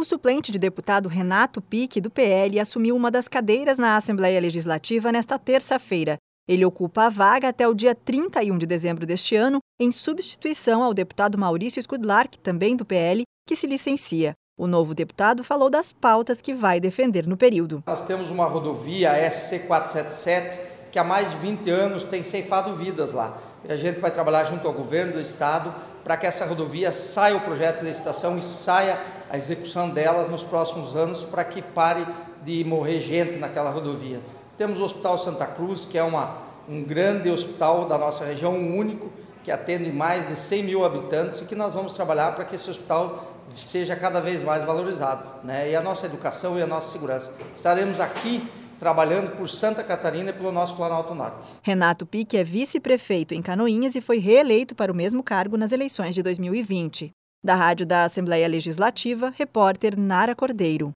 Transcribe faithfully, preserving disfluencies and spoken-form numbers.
suplente de deputado Renato Pique, do P L, assumiu uma das cadeiras na Assembleia Legislativa nesta terça-feira. Ele ocupa a vaga até o dia trinta e um de dezembro deste ano, em substituição ao deputado Maurício Skudlark, também do P L, que se licencia. O novo deputado falou das pautas que vai defender no período. Nós temos uma rodovia, a S C quatrocentos e setenta e sete, que há mais de vinte anos tem ceifado vidas lá. E a gente vai trabalhar junto ao governo do estado para que essa rodovia saia o projeto de licitação e saia a execução delas nos próximos anos, para que pare de morrer gente naquela rodovia. Temos o Hospital Santa Cruz, que é uma, um grande hospital da nossa região, um único, que atende mais de cem mil habitantes, e que nós vamos trabalhar para que esse hospital seja cada vez mais valorizado, né? E a nossa educação e a nossa segurança. Estaremos aqui trabalhando por Santa Catarina e pelo nosso Planalto Norte. Renato Pique é vice-prefeito em Canoinhas e foi reeleito para o mesmo cargo nas eleições de dois mil e vinte. Da Rádio da Assembleia Legislativa, repórter Nara Cordeiro.